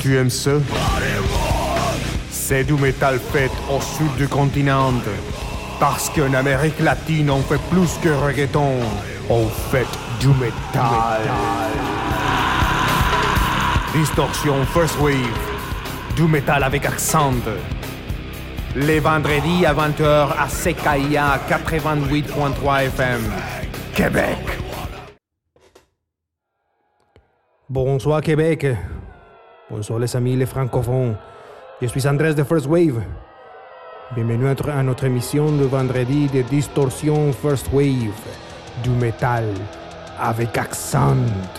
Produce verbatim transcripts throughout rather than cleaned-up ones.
Tu aimes ça? C'est du métal fait au sud du continent. Parce qu'en Amérique latine, on fait plus que reggaeton. On fait du métal. Distorsion First Wave. Du métal avec accent. Les vendredis à vingt heures à C K I A quatre-vingt-huit point trois F M. Québec. Bonsoir Québec. Bonsoir les amis les francophones. Je suis Andrés de First Wave. Bienvenue à notre émission de vendredi de Distorsion First Wave. Du métal avec accent.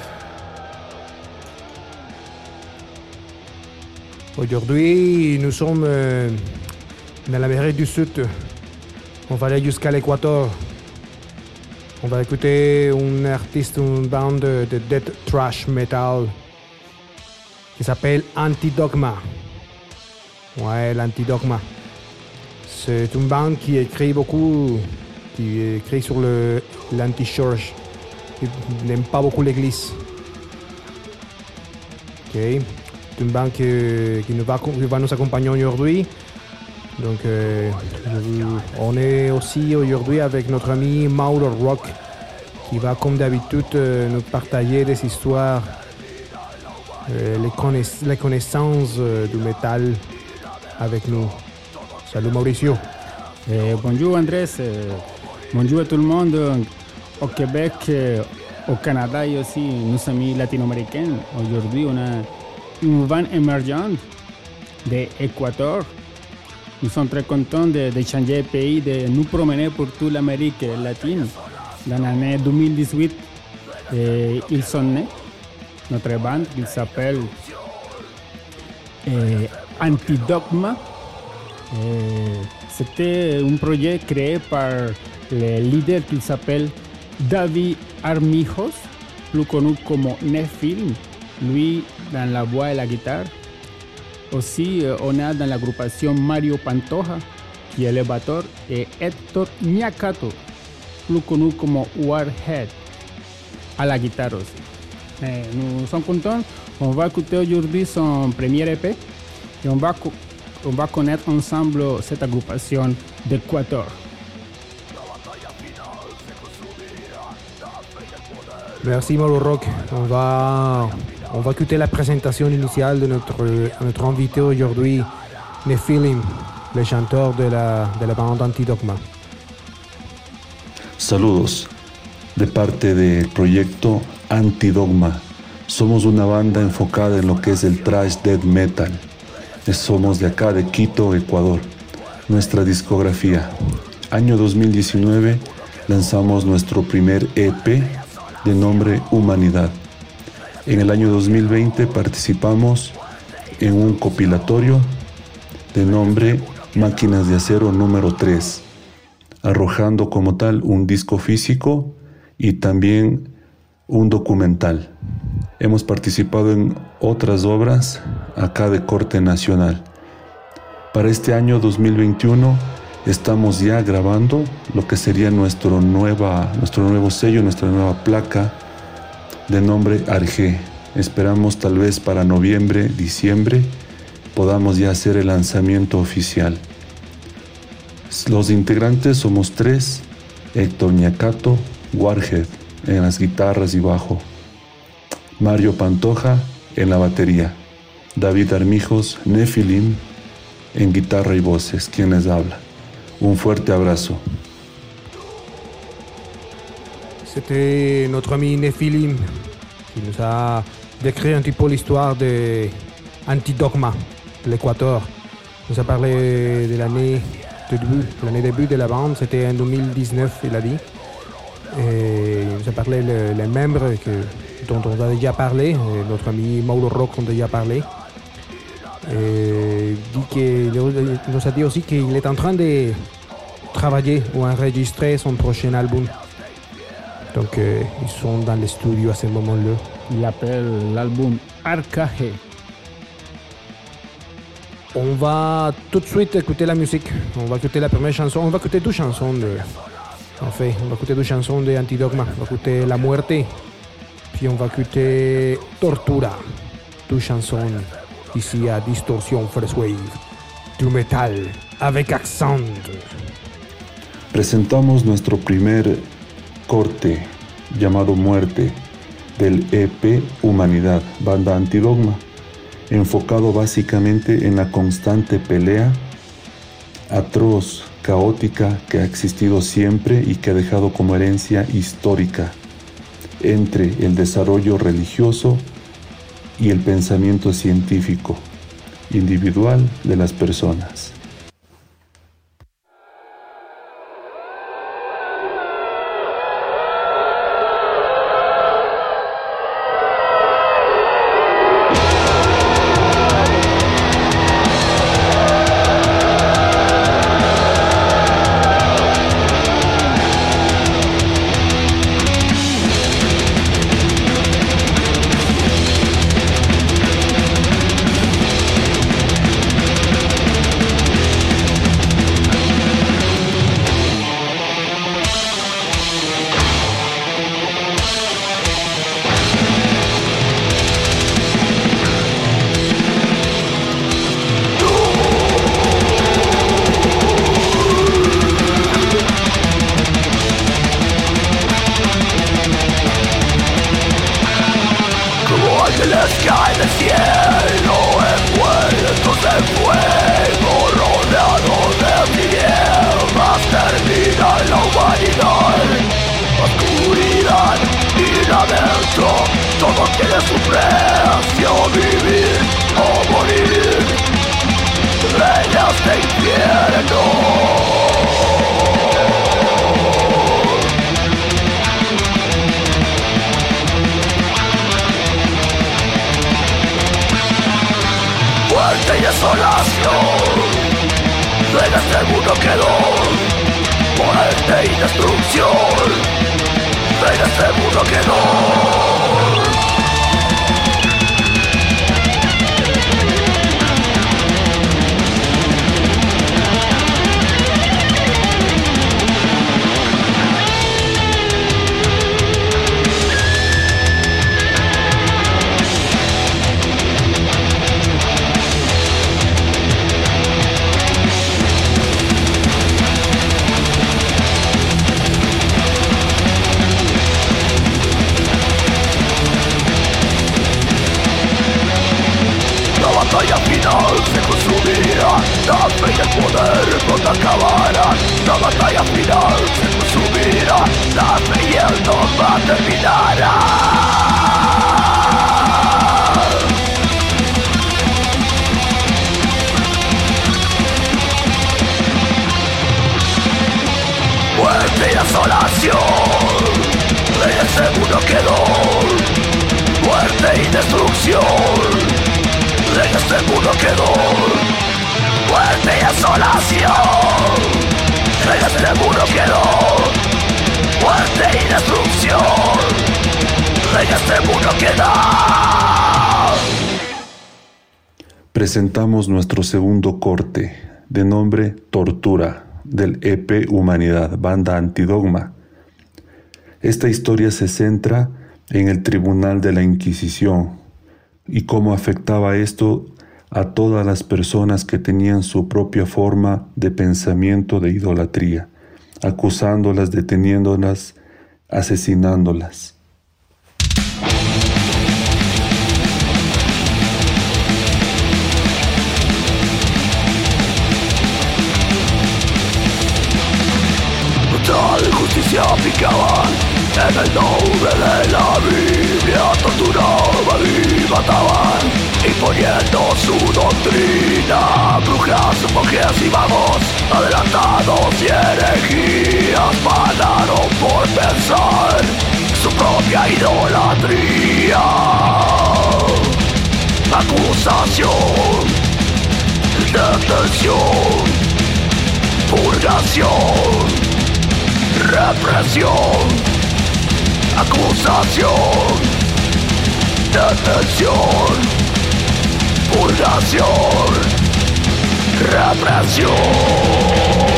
Aujourd'hui, nous sommes euh, dans l'Amérique du Sud. On va aller jusqu'à l'Équateur. On va écouter un artiste, une bande de, de death thrash metal qui s'appelle Antidogma. Ouais, l'Antidogma. C'est une bande qui écrit beaucoup, qui écrit sur le, l'anti-church. Qui n'aime pas beaucoup l'église. Ok. C'est une bande qui, qui, nous va, qui va nous accompagner aujourd'hui. Donc, euh, on est aussi aujourd'hui avec notre ami Mauro Rock, qui va, comme d'habitude, euh, nous partager des histoires, euh, les, connaiss- les connaissances euh, du métal avec nous. Salut Mauricio. Eh, bonjour Andrés, eh, bonjour à tout le monde au Québec, eh, au Canada et aussi nos amis latino-américains. Aujourd'hui, on a une bande émergente de l'Équateur. Nous sommes très contents de, de changer de pays, de nous promener pour toute l'Amérique latine. Dans l'année deux mille dix-huit, eh, ils sont nés. Notre bande, qui s'appelle eh, Antidogma. Eh, c'était un projet créé par le leader qui s'appelle David Armijos, plus connu comme Nephilim, lui dans la voix et la guitare. Aussi, euh, on a dans l'agrupation Mario Pantoja, qui est le batteur, et Héctor Ñacato, plus connu comme Warhead, à la guitare aussi. Eh, nous sommes contents. On va écouter aujourd'hui son premier E P et on va, co- on va connaître ensemble cette agrupation d'Équateur. Merci Mauro Rock. On va, on va écouter la présentation initiale de notre, notre invité aujourd'hui, Nephilim, le chanteur de la, de la bande Antidogma. Saludos de parte del proyecto Antidogma. Somos una banda enfocada en lo que es el thrash death metal. Somos de acá, de Quito, Ecuador. Nuestra discografía. Año dos mil diecinueve lanzamos nuestro primer E P de nombre Humanidad. En el año dos mil veinte participamos en un compilatorio de nombre Máquinas de Acero número tres, arrojando como tal un disco físico y también un documental. Hemos participado en otras obras acá de corte nacional. Para este año dos mil veintiuno estamos ya grabando lo que sería nuestro, nueva, nuestro nuevo sello, nuestra nueva placa de nombre Arge. Esperamos tal vez para noviembre, diciembre podamos ya hacer el lanzamiento oficial. Los integrantes somos tres: Héctor Ñacato, Warhead en las guitarras y bajo, Mario Pantoja en la batería, David Armijos, Nephilim en guitarra y voces, quienes hablan. Un fuerte abrazo. C'était notre ami Nephilim qui nous a décrit un petit peu l'histoire de Antidogma, de l'Équateur. Il nous a parlé de l'année de début, l'année début de la bande, c'était en deux mille dix-neuf, il a dit. Et il nous a parlé les, les membres que, dont on a déjà parlé, notre ami Mauro Rock en a déjà parlé. Et dit que, il nous a dit aussi qu'il est en train de travailler ou enregistrer son prochain album. Donc euh, ils sont dans les studios à ce moment-là. Il appelle l'album Arcage. On va tout de suite écouter la musique. On va écouter la première chanson. On va écouter deux chansons de... En fait, on va écouter deux chansons de Antidogma. On va écouter La Muerte, puis on va écouter Tortura. Deux chansons ici à Distorsion First Wave, du metal avec accent. Presentamos nuestro primer corte llamado Muerte del E P Humanidad, banda Antidogma, enfocado básicamente en la constante pelea atroz, caótica que ha existido siempre y que ha dejado como herencia histórica entre el desarrollo religioso y el pensamiento científico individual de las personas. Presentamos nuestro segundo corte, de nombre Tortura, del E P Humanidad, banda Antidogma. Esta historia se centra en el Tribunal de la Inquisición y cómo afectaba esto a todas las personas que tenían su propia forma de pensamiento de idolatría, acusándolas, deteniéndolas, asesinándolas. Brutal justicia aplicaban en el nombre de la Biblia, torturaban y mataban, imponiendo su doctrina. Brujas, monjes y magos, adelantados y herejías, pagaron por pensar su propia idolatría. Acusación, detención, purgación, represión, acusación, detención, purgación, represión.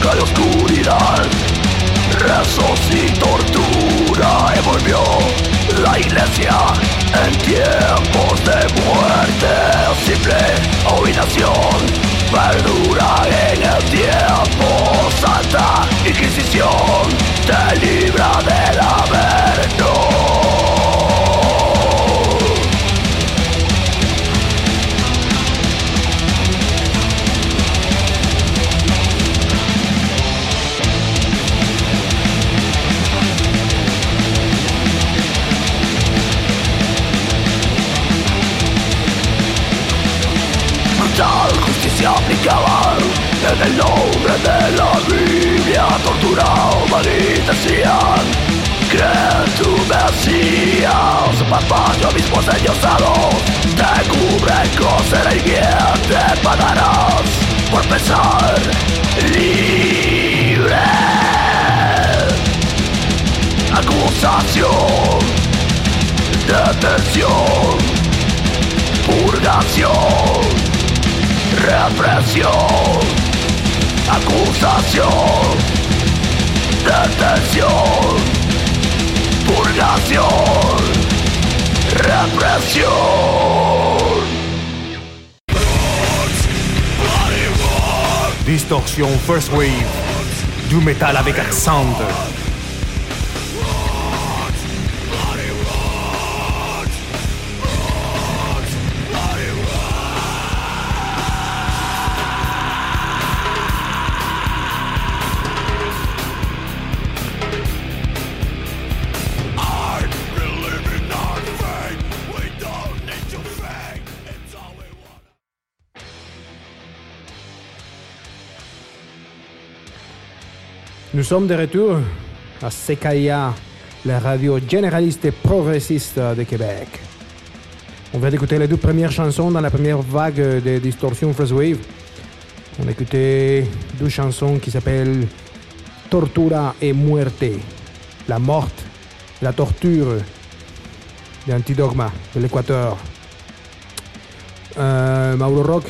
busca de oscuridad, rezos y tortura envolvió la iglesia en tiempos de muerte. Simple abominación perdura en el tiempo. Santa Inquisición te libra del averno. Justicia aplicada en el nombre de la Biblia. Tortura humanita decían, cree tu Mesías. Parpadio mismos endiosados te cubren con cera y miel. Te pagarás por pensar libre. Acusación, detención, purgación, represión, acusación, detención, purgación, represión. Distorsion First Wave, du métal avec accent. Nous sommes de retour à C K I A, la radio généraliste et progressiste de Québec. On vient d'écouter les deux premières chansons dans la première vague de Distortion First Wave. On a écouté deux chansons qui s'appellent Tortura et Muerte, la morte, la torture d'Antidogma de l'Équateur. Euh, Mauro Rock,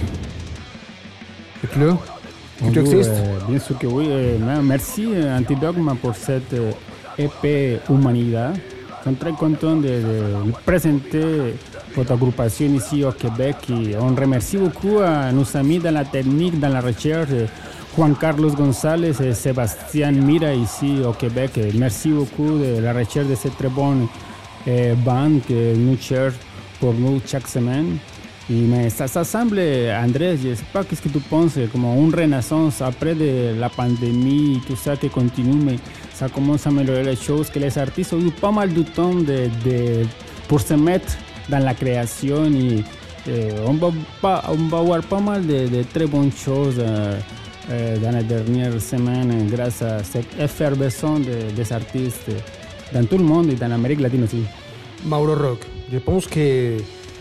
écoute-le. Tu existes? Euh, bien sûr que oui. Euh, merci Antidogma pour cette euh, E P Humanidad. Je suis très content de, de présenter votre agrupation ici au Québec. Et on remercie beaucoup à nos amis dans la technique, dans la recherche, Juan Carlos González et Sébastien Mira ici au Québec. Et merci beaucoup de la recherche de cette très bonne euh, bande que nous cherche pour nous chaque semaine. Y me, ça, ça semble, Andrés, je ne sais pas qu'est-ce que tu penses, comme une renaissance après de la pandémie, tout ça qui continue, mais ça commence à améliorer les choses, que les artistes ont eu pas mal de temps de, de, pour se mettre dans la création et, et on, va pas, on va voir pas mal de, de très bonnes choses euh, euh, dans les dernières semaines grâce à cette effervescence de, des artistes dans tout le monde et dans l'Amérique latine aussi. Mauro Rock, je pense que...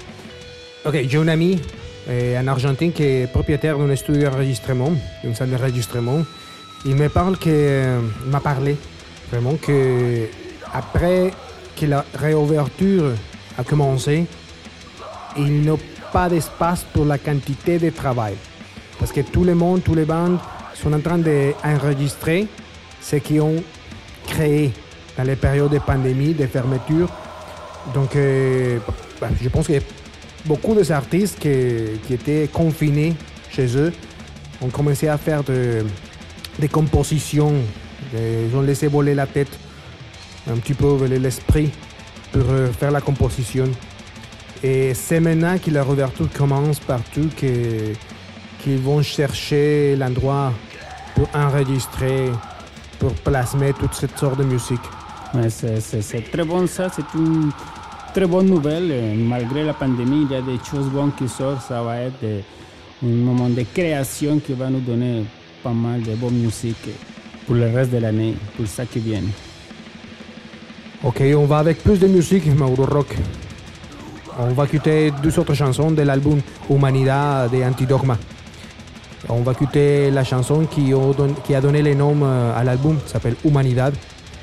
Ok, j'ai un ami euh, en Argentine qui est propriétaire d'un studio d'enregistrement, d'une salle d'enregistrement. Il me parle que, euh, il m'a parlé vraiment que après que la réouverture a commencé, il n'y a pas d'espace pour la quantité de travail. Parce que tout le monde, tous les bandes sont en train d'enregistrer ce qu'ils ont créé dans les périodes de pandémie, de fermeture. Donc, euh, bah, je pense que beaucoup des artistes qui, qui étaient confinés chez eux ont commencé à faire de, des compositions. Ils ont laissé voler la tête, un petit peu l'esprit pour faire la composition. Et c'est maintenant que la réouverture commence partout que, qu'ils vont chercher l'endroit pour enregistrer, pour plasmer toute cette sorte de musique. Ouais, c'est, c'est, c'est très bon ça, c'est une très bonne nouvelle. Malgré la pandémie, il y a des choses bonnes qui sortent. Ça va être un moment de création qui va nous donner pas mal de bonne musique pour le reste de l'année, pour ça qui vient. Ok, on va avec plus de musique, Mauro Rock. On va écouter deux autres chansons de l'album Humanidad de Antidogma. On va écouter la chanson qui a donné le nom à l'album, qui s'appelle Humanidad.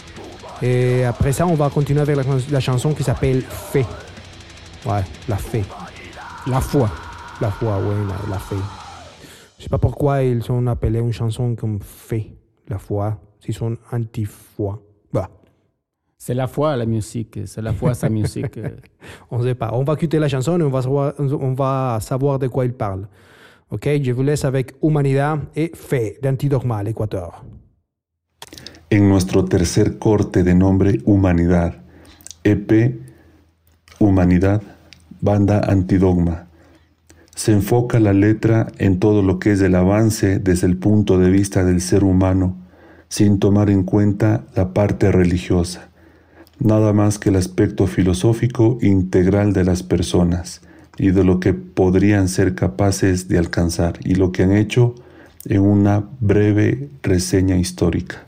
Et après ça, on va continuer avec la, la chanson qui s'appelle Fe. Ouais, la Fe. La foi. La foi, oui, la, la Fe. Je sais pas pourquoi ils ont appelé une chanson comme Fe. la foi, s'ils sont anti-foi. Bah. C'est la foi la musique, c'est la foi sa musique. On ne sait pas. On va écouter la chanson et on va savoir, on va savoir de quoi il parle. Ok, je vous laisse avec Humanidad et Fe d'Antidogma al Ecuador. En nuestro tercer corte de nombre Humanidad, E P Humanidad, banda Antidogma, se enfoca la letra en todo lo que es el avance desde el punto de vista del ser humano, sin tomar en cuenta la parte religiosa, nada más que el aspecto filosófico integral de las personas y de lo que podrían ser capaces de alcanzar y lo que han hecho en una breve reseña histórica.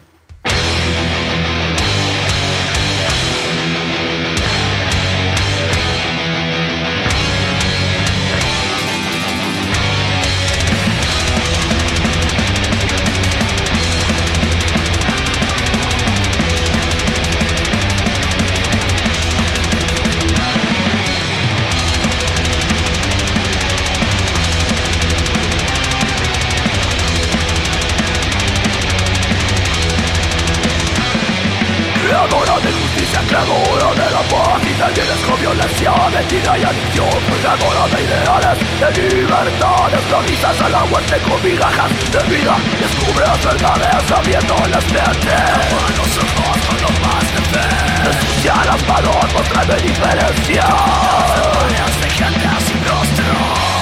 Creadora de la paz y también con violencia, mentira y adicción, creadora de ideales, de libertad, esclavizas a la muerte con migajas de vida, descubres verdades sabiendo las mentes. Los ojos con los más de fe, ensucia las manos, muestra de diferencia. Las de gente sin rostro.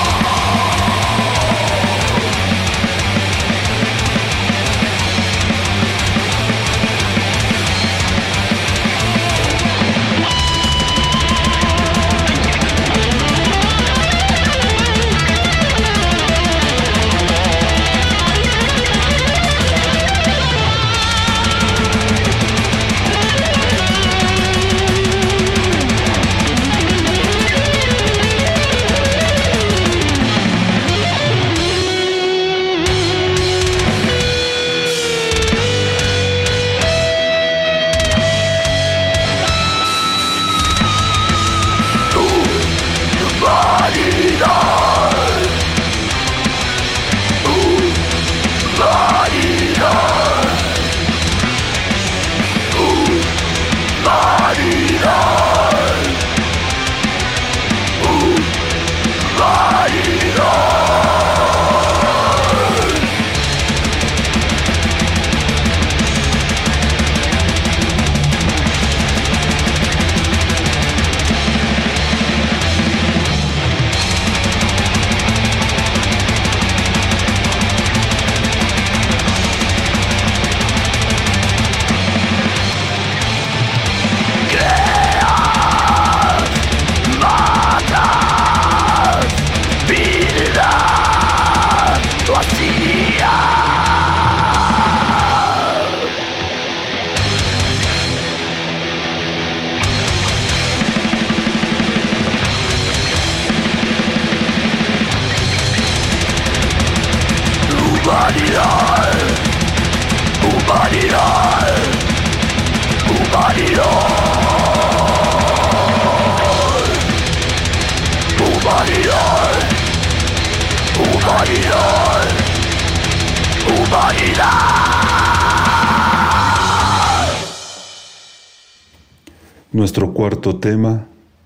Nuestro cuarto tema,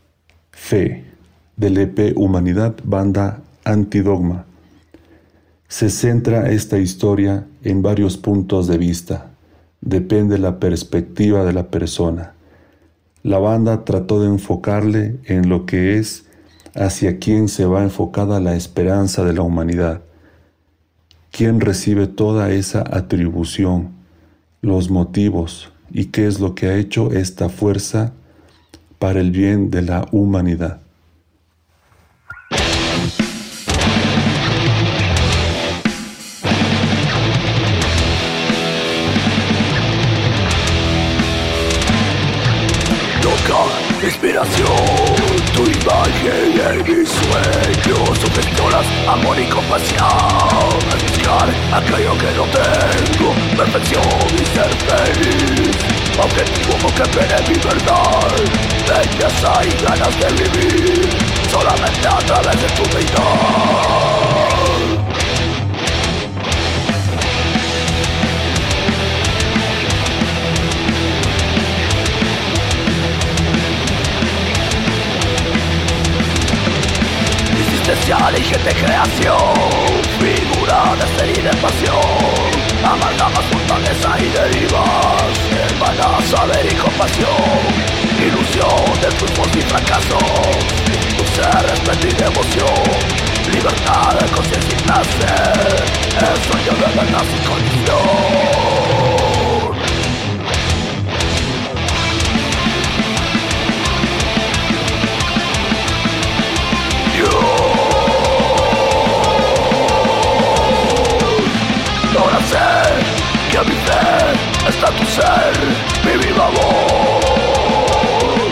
Fe, del E P Humanidad, banda Antidogma. Se centra esta historia en varios puntos de vista. Depende de la perspectiva de la persona. La banda trató de enfocarle en lo que es hacia quién se va enfocada la esperanza de la humanidad. ¿Quién recibe toda esa atribución, los motivos y qué es lo que ha hecho esta fuerza para el bien de la humanidad? Inspiración, tu imagen en mis sueños, tus pistolas, amor y compasión. Al buscar aquello que no tengo, perfección y ser feliz. Objetivo que pere mi verdad, belleza y ganas de vivir, solamente a través de tu vida. emergente creación, figura de estéril pasión, amalgamas, fortaleza y derivas, hermana, saber y compasión, ilusión de triunfos y fracasos, tu ser, respeto y devoción, libertad de conciencia y placer, el sueño de verdad sin condición. Ahora sé que a mi fe está tu ser, mi viva voz.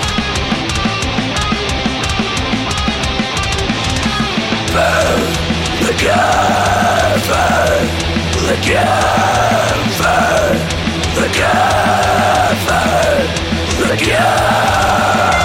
Fe, ¿de quién fe? ¿De quién fe? ¿De quién fe? ¿De quién?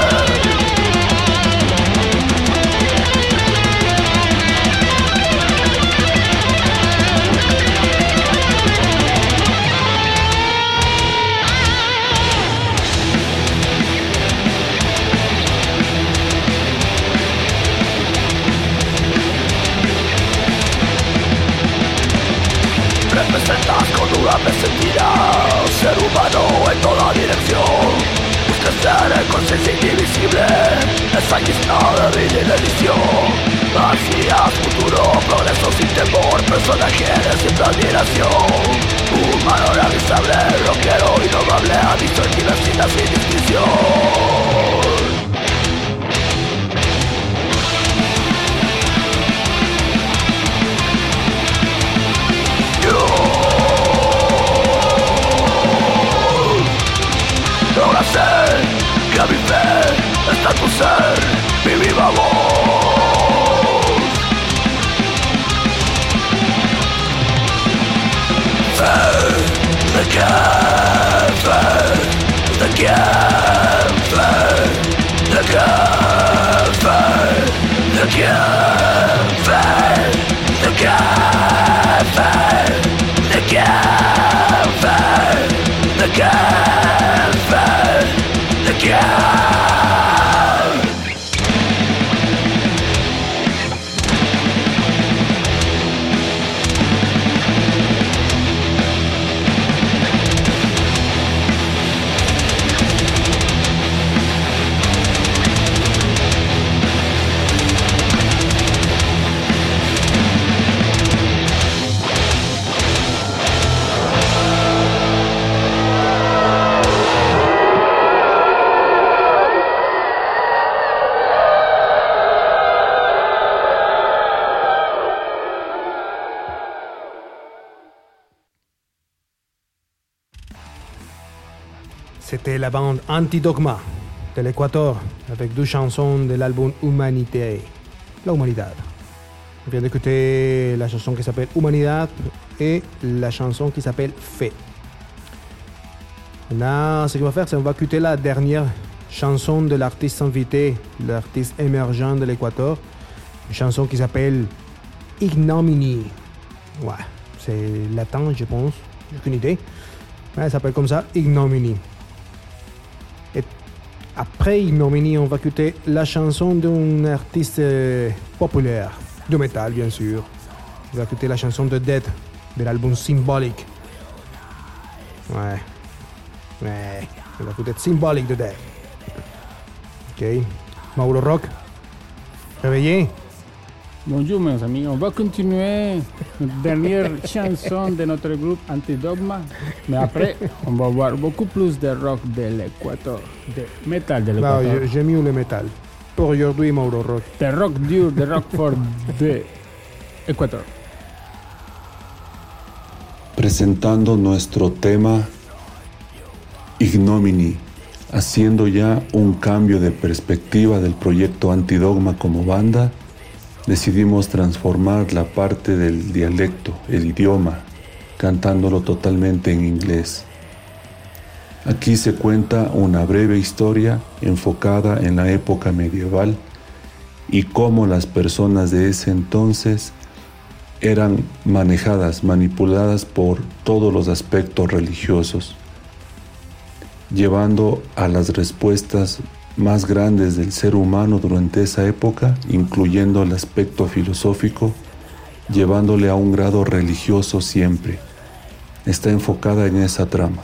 Representas con durable sentirás ser humano en toda dirección. Busca ser en conciencia indivisible, esa isla de vida y de edición. Ansías futuro, progreso sin temor, personaje siempre admiración. Humano realizable, rockero innomable, adicto en diversidad sin distinción. Ahora sé que a mi fe está tu ser, mi viva voz. Fe, ¿de quién fe? ¿De quién fe? ¿De quién fe? ¿De quién fe? ¿De quién fe? ¿De quién fe? ¿De quién fe? ¿De quién? C'était la bande Antidogma de l'Équateur avec deux chansons de l'album Humanité, la Humanidad. On vient d'écouter la chanson qui s'appelle Humanidad et la chanson qui s'appelle Fait. Maintenant, ce qu'on va faire, c'est qu'on va écouter la dernière chanson de l'artiste invité, l'artiste émergent de l'Équateur, une chanson qui s'appelle Ignominy. Ouais, c'est latin, je pense, j'ai aucune idée. Ouais, elle s'appelle comme ça, Ignominy. Et après Ignominy, on va écouter la chanson d'un artiste euh, populaire, de métal bien sûr. On va écouter la chanson de Dead, de l'album Symbolic. Ouais, ouais, on va écouter Symbolic de Dead. Ok, Mauro Rock, réveillé. Bonjour mes amis, on va continuer la dernière chanson de notre groupe Antidogma, mais après on va voir beaucoup plus de rock de l'Équateur, de métal de l'Équateur. Non, j'aime mieux le métal. Pour aujourd'hui, Mauro Rock. De rock dur, de rock fort de Équateur. Presentando nuestro tema Ignominy, haciendo ya un cambio de perspectiva del proyecto Antidogma como banda. Decidimos transformar la parte del dialecto, el idioma, cantándolo totalmente en inglés. Aquí se cuenta una breve historia enfocada en la época medieval y cómo las personas de ese entonces eran manejadas, manipuladas por todos los aspectos religiosos, llevando a las respuestas más grandes del ser humano durante esa época, incluyendo el aspecto filosófico, llevándole a un grado religioso siempre. Está enfocada en esa trama.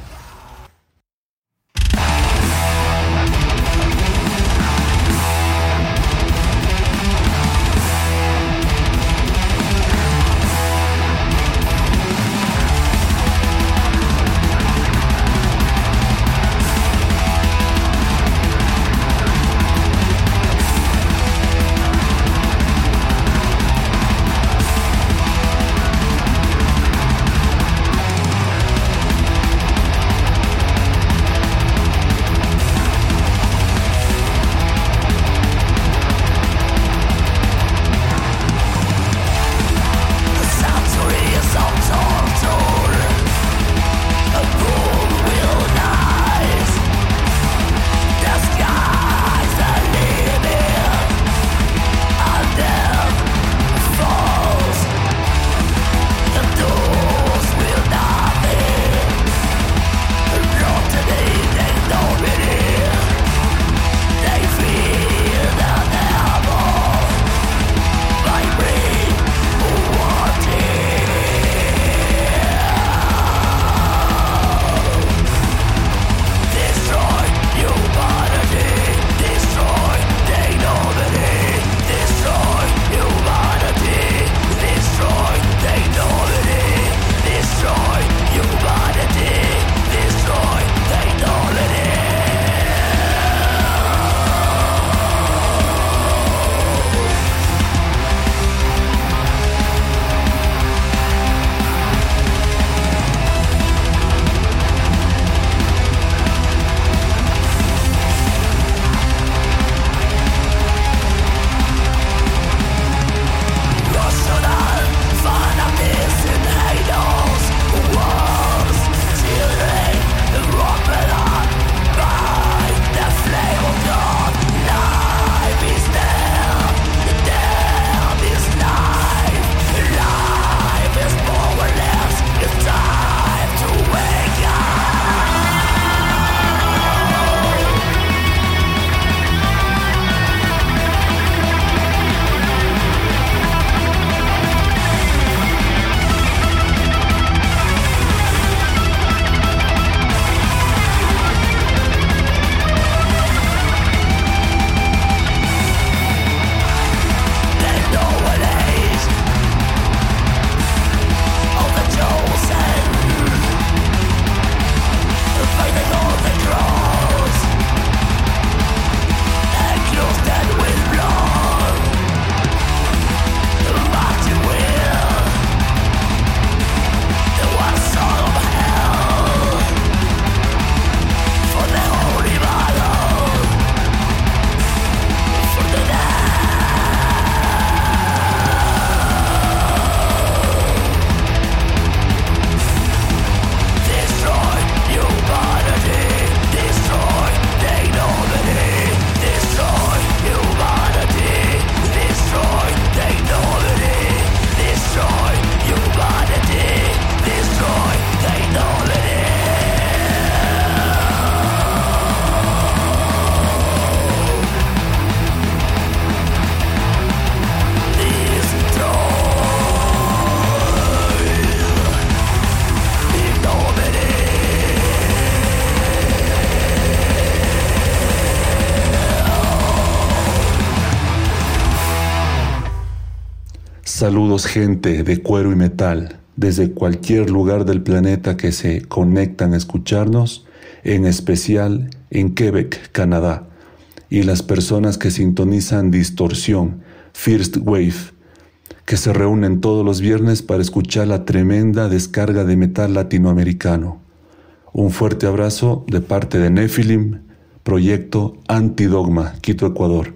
Saludos gente de cuero y metal, desde cualquier lugar del planeta que se conectan a escucharnos, en especial en Quebec, Canadá, y las personas que sintonizan Distorsión, First Wave, que se reúnen todos los viernes para escuchar la tremenda descarga de metal latinoamericano. Un fuerte abrazo de parte de Nephilim, proyecto Antidogma, Quito, Ecuador.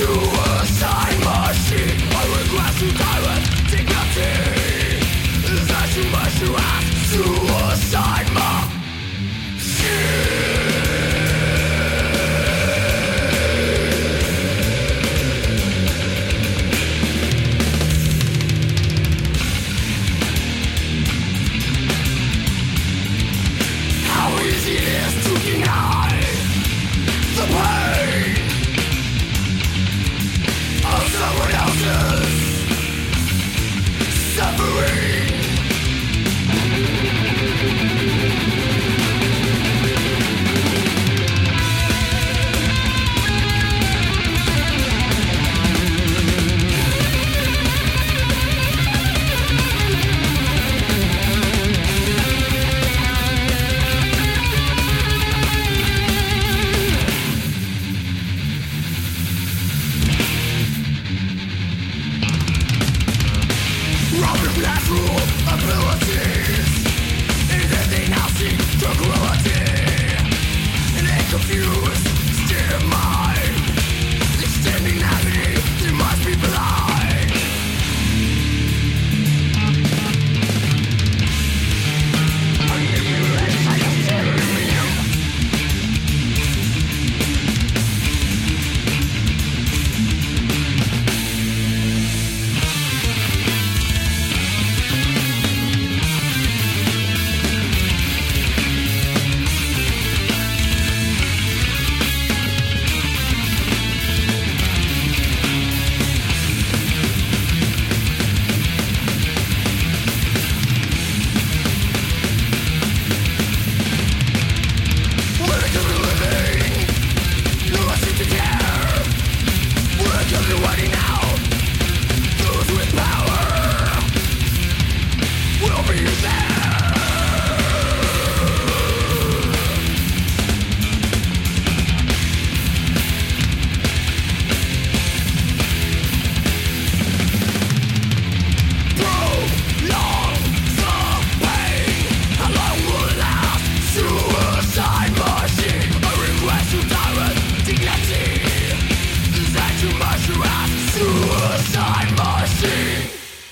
Suicide machine, I regret to die with dignity. That you must ask. Suicide machine. How easy it is to deny the pain of someone else's suffering. Robbing natural abilities is denouncing tranquility. In a confused state of mind, extending agony, they must be blind. Suicide machine.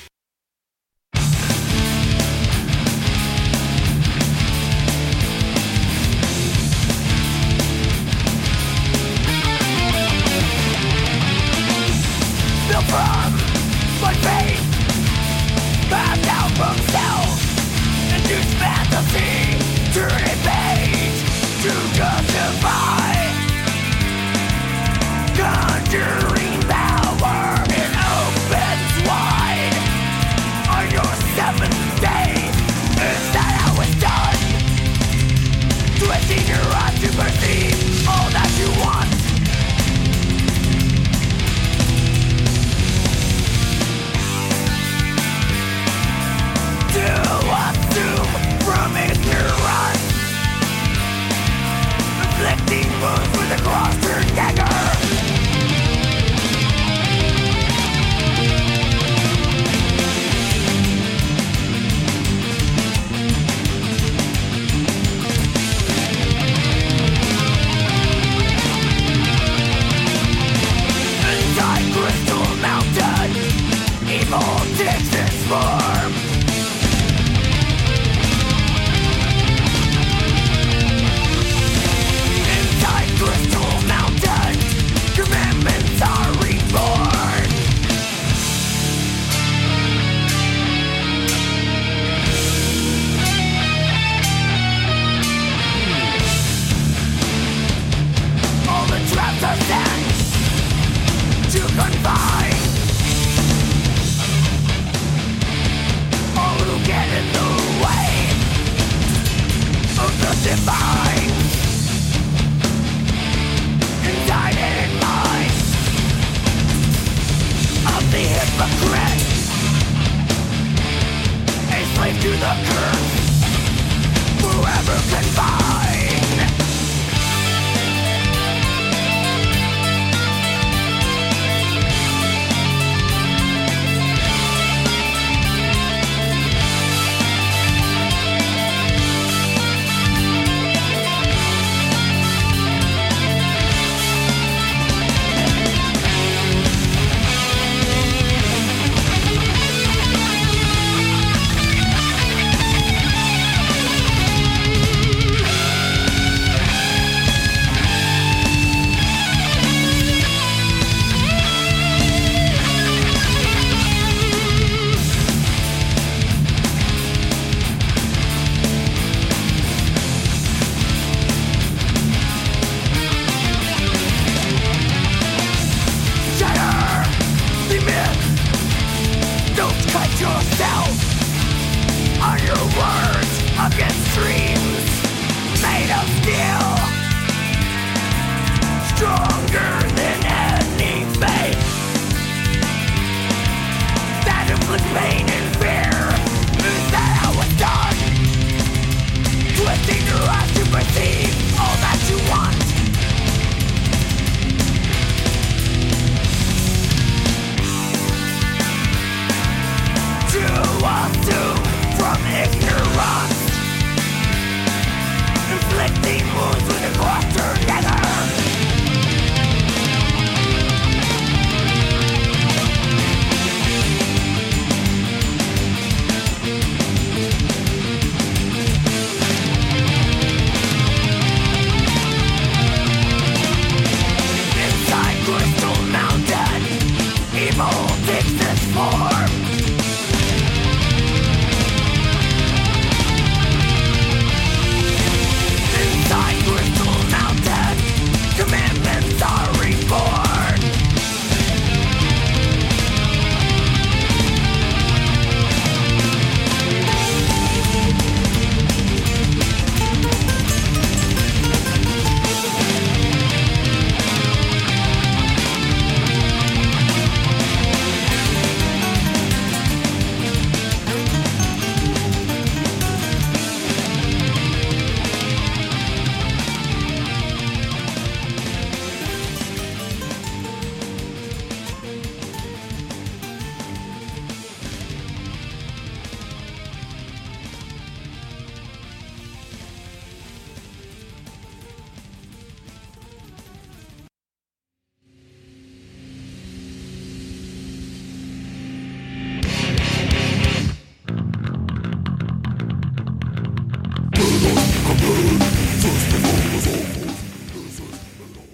Built from my faith, passed out from self, induced fantasy, turning page to justify, conjuring power in opens wide. On your seventh day, is that how it's done? Twisting your eyes to perceive all that you want. To assume from ignorance, inflicting wounds with a cross-turned dagger. Inside Crystal Mountain, evil takes its form. Inside Crystal Mountain, commandments are reborn. All the traps are set to confine all who get in the way of the divine. Indicted in mind of the hypocrite, a slave to the curse, forever confined.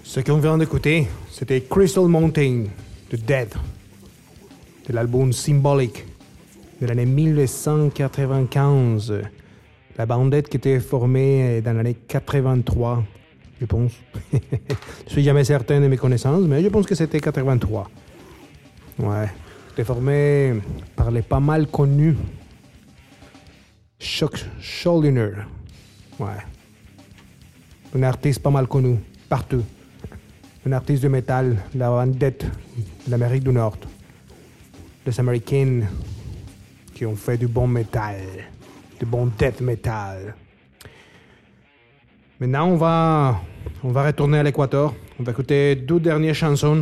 Ce qu'on vient d'écouter, c'était Crystal Mountain de Dead, de l'album Symbolic de l'année mille neuf cent quatre-vingt-quinze. La bandette qui était formée dans l'année quatre-vingt-trois, je pense. Je suis jamais certain de mes connaissances, mais je pense que c'était quatre-vingt-trois. Ouais, c'était formé par les pas mal connus Chuck Schuldiner. Ouais. Un artiste pas mal connu, partout. Un artiste de métal, la bandette de l'Amérique du Nord. Les Américains qui ont fait du bon métal, du bon death metal. Maintenant, on va, on va retourner à l'Équateur. On va écouter deux dernières chansons.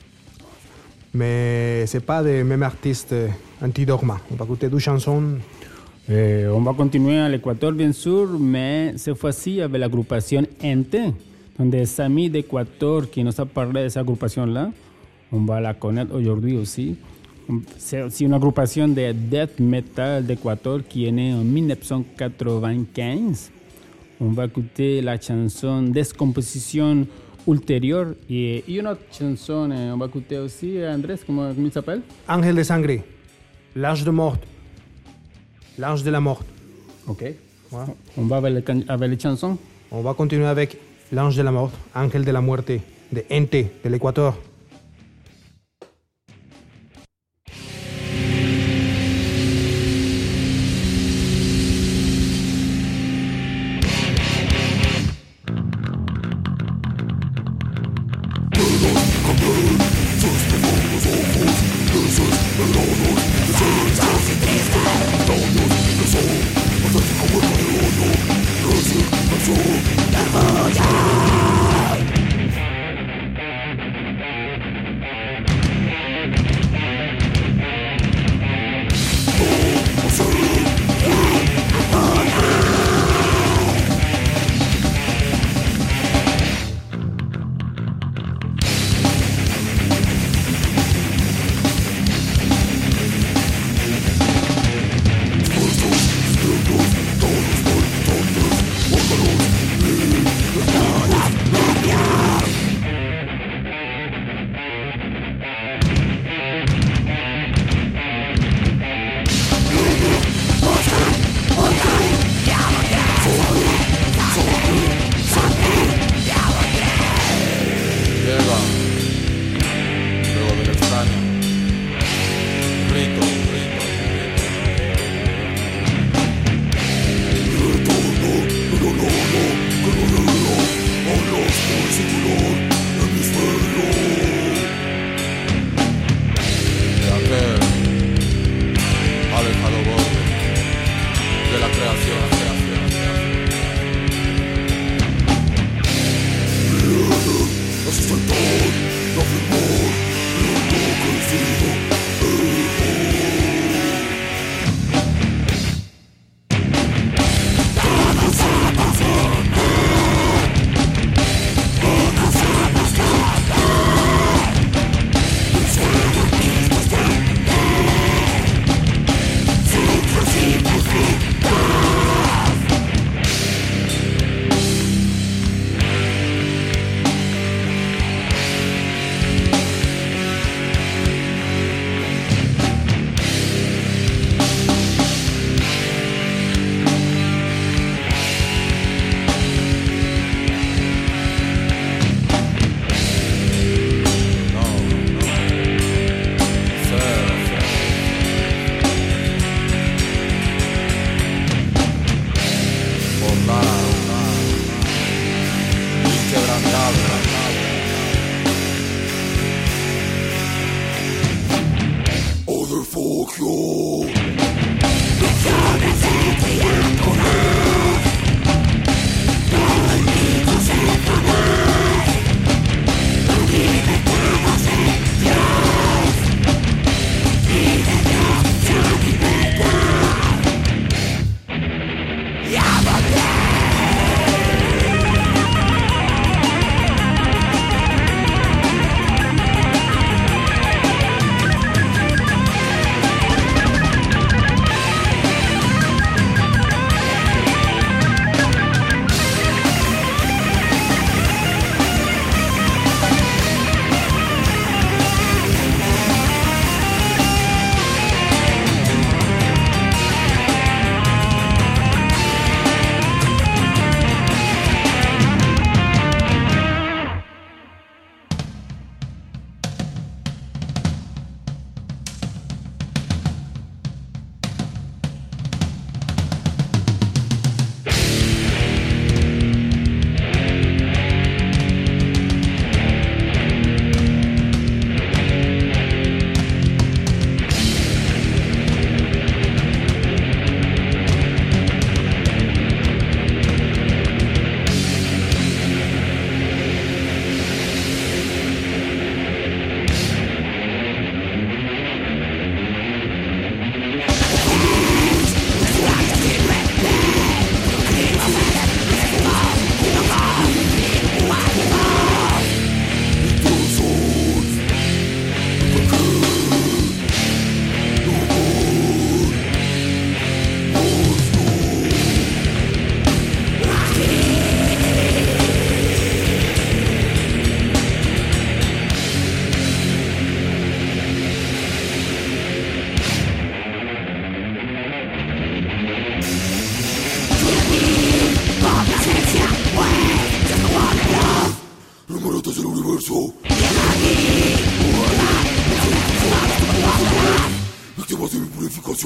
Mais c'est pas des mêmes artistes Antidogma. On va écouter deux chansons. Eh, on va continuer à l'Équateur, bien sûr, mais cette fois-ci avec l'agrupación Ente, donde Samy d'Équateur qui nous a parlé de cette agrupación-là. On va la connaître aujourd'hui aussi. C'est une agrupación de death metal d'Équateur qui est née en dix-neuf cent quatre-vingt-quinze. On va écouter la chanson Descomposition Ulterior et une autre chanson, on va écouter aussi, Andrés, comment, comment il s'appelle? Ángel de Sangre, l'Ange de Mort, l'Ange de la Mort. Ok. Ouais. On va avec les, avec les chansons. On va continuer avec l'Ange de la Mort, Ángel de la Muerte, de Ente, de l'Équateur.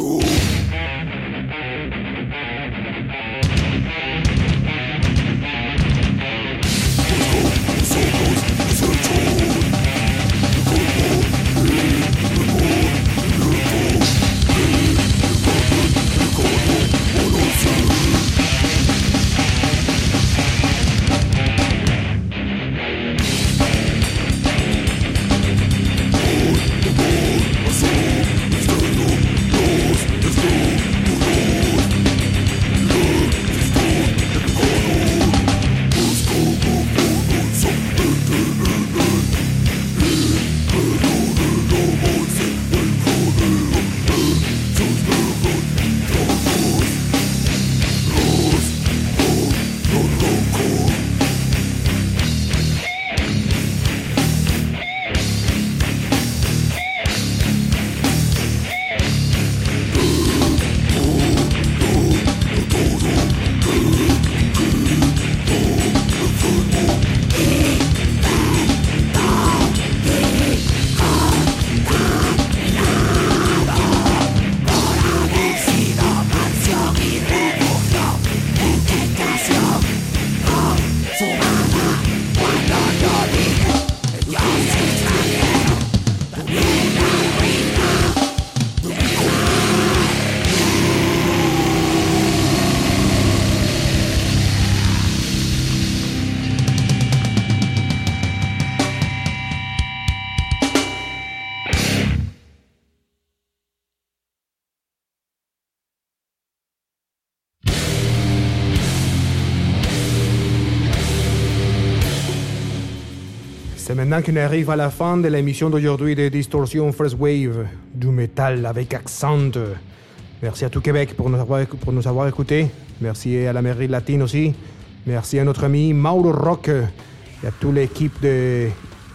C'est maintenant qu'on arrive à la fin de l'émission d'aujourd'hui de Distorsion First Wave, du métal avec accent. Merci à tout Québec pour nous avoir, pour nous avoir écoutés. Merci à l'Amérique latine aussi. Merci à notre ami Mauro Rock et à toute l'équipe de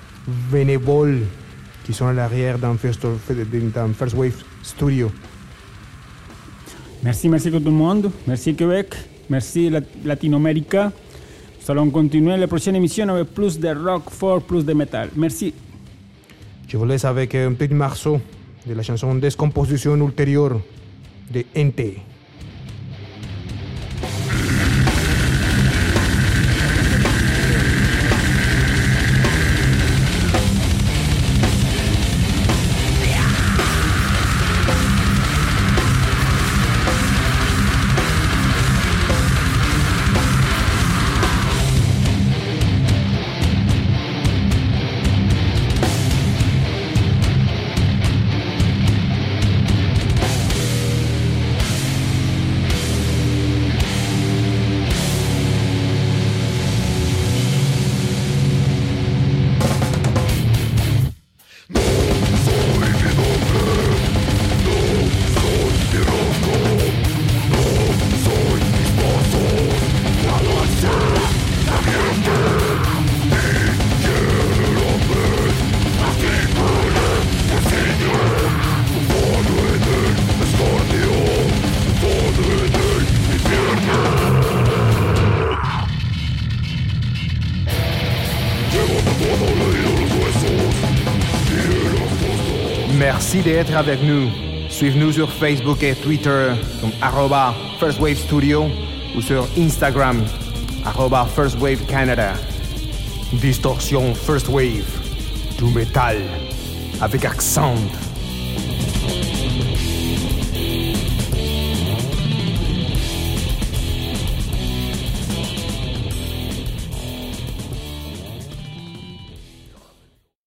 bénévoles qui sont à l'arrière dans First, dans First Wave Studio. Merci, merci à tout le monde. Merci Québec. Merci Latinoamérica. Nous allons continuer la prochaine émission avec plus de rock fort, plus de métal. Merci. Je vous laisse avec un petit morceau de la chanson Descomposition ultérieure de Ente. Merci d'être avec nous. Suivez-nous sur Facebook et Twitter comme arroba First Wave Studio ou sur Instagram arroba First Wave Canada. Distorsion First Wave, du métal avec accent.